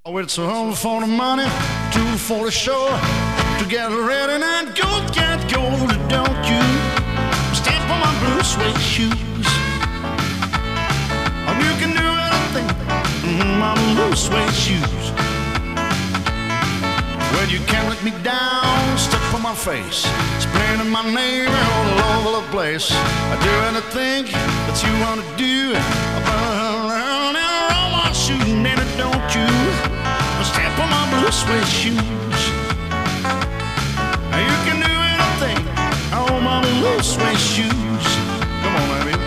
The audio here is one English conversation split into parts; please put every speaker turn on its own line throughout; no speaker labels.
Oh, it's a home for the money, two for the show. To get ready and go, can't go, don't you? Step on my blue suede shoes. Oh, you can do anything, my blue suede shoes. Well, you can't let me down, step on my face, explaining my name all over the place. I do anything that you want to do, but on my shoes, and don't you? Step on my blue suede shoes. You can do anything on my blue suede shoes. Come on, baby.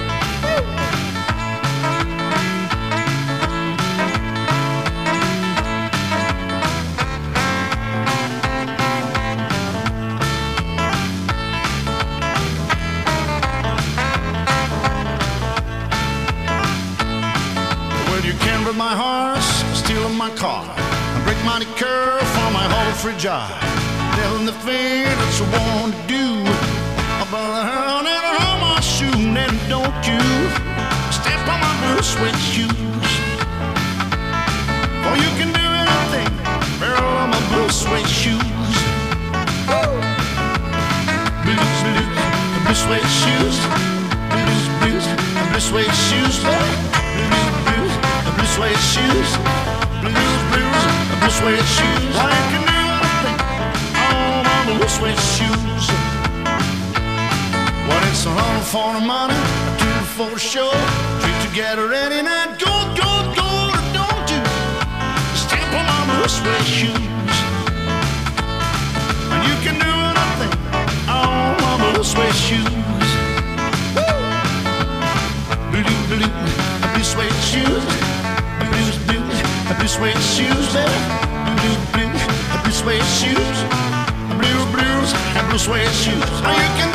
Well, you can break my horse, steal my car, break my curve for my whole free jar. Telling the thing that you want to do, but on my shoe, and don't you step on my blue suede shoes. For you can do anything, girl, on my blue suede shoes. Blues, blues, blue suede shoes. Blues, blues, blue suede shoes. Blues, blues, blue suede shoes. Blues, blues, blue suede shoes. I can do anything on my blue suede shoes. Well, it's a hunt for the money, a two for the show. Three to get ready and go, go, go, don't you? Step on my blue suede shoes. And you can do anything on my blue suede shoes. Blue, blue, blue suede shoes. Blues, blues, blue suede shoes, baby. Blue, blue, blue suede shoes. Blue, blues, blue suede shoes. Now you can